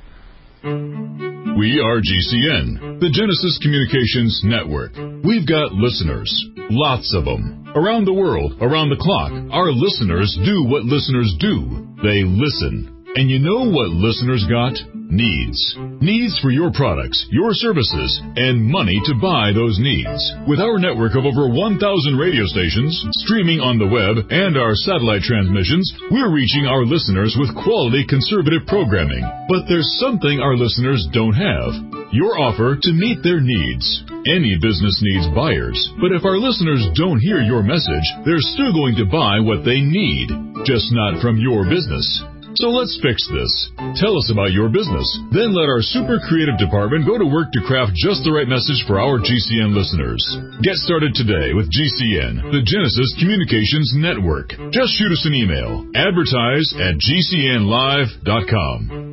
We are G C N, the Genesis Communications Network. We've got listeners, lots of them. Around the world, around the clock, our listeners do what listeners do. They listen. And you know what listeners got? Needs. Needs for your products, your services, and money to buy those needs. With our network of over one thousand radio stations, streaming on the web, and our satellite transmissions, we're reaching our listeners with quality conservative programming. But there's something our listeners don't have. Your offer to meet their needs. Any business needs buyers, but if our listeners don't hear your message, they're still going to buy what they need, just not from your business. So let's fix this. Tell us about your business. Then let our super creative department go to work to craft just the right message for our G C N listeners. Get started today with G C N, the Genesis Communications Network. Just shoot us an email. Advertise at G C N live dot com.